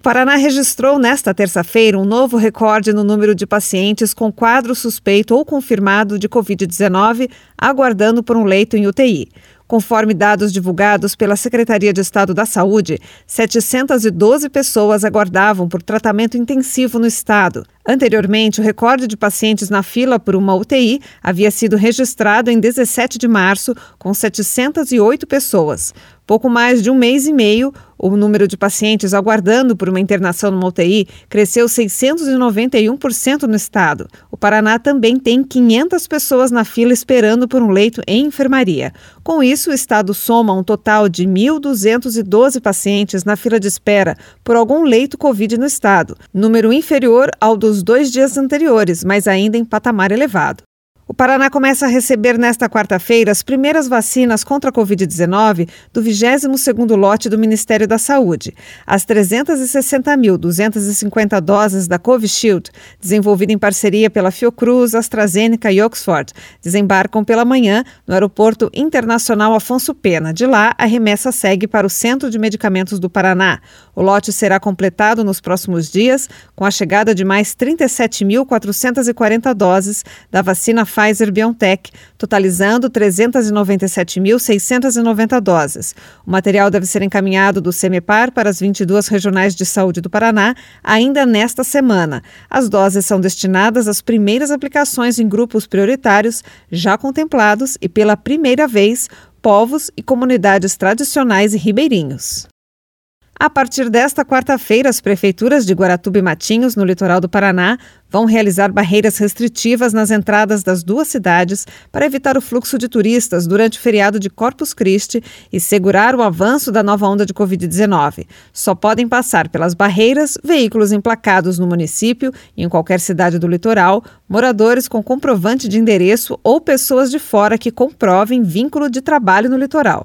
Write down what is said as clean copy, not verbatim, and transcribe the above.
Paraná registrou nesta terça-feira um novo recorde no número de pacientes com quadro suspeito ou confirmado de Covid-19 aguardando por um leito em UTI. Conforme dados divulgados pela Secretaria de Estado da Saúde, 712 pessoas aguardavam por tratamento intensivo no estado. Anteriormente, o recorde de pacientes na fila por uma UTI havia sido registrado em 17 de março, com 708 pessoas. Pouco mais de um mês e meio, o número de pacientes aguardando por uma internação numa UTI cresceu 691% no estado. O Paraná também tem 500 pessoas na fila esperando por um leito em enfermaria. Com isso, o estado soma um total de 1.212 pacientes na fila de espera por algum leito Covid no estado, número inferior ao dos 2 dias anteriores, mas ainda em patamar elevado. O Paraná começa a receber nesta quarta-feira as primeiras vacinas contra a Covid-19 do 22º lote do Ministério da Saúde. As 360.250 doses da Covishield, desenvolvida em parceria pela Fiocruz, AstraZeneca e Oxford, desembarcam pela manhã no Aeroporto Internacional Afonso Pena. De lá, a remessa segue para o Centro de Medicamentos do Paraná. O lote será completado nos próximos dias com a chegada de mais 37.440 doses da vacina Pfizer-BioNTech, totalizando 397.690 doses. O material deve ser encaminhado do CEMEPAR para as 22 regionais de saúde do Paraná ainda nesta semana. As doses são destinadas às primeiras aplicações em grupos prioritários já contemplados e, pela primeira vez, povos e comunidades tradicionais e ribeirinhos. A partir desta quarta-feira, as prefeituras de Guaratuba e Matinhos, no litoral do Paraná, vão realizar barreiras restritivas nas entradas das duas cidades para evitar o fluxo de turistas durante o feriado de Corpus Christi e segurar o avanço da nova onda de Covid-19. Só podem passar pelas barreiras veículos emplacados no município e em qualquer cidade do litoral, moradores com comprovante de endereço ou pessoas de fora que comprovem vínculo de trabalho no litoral.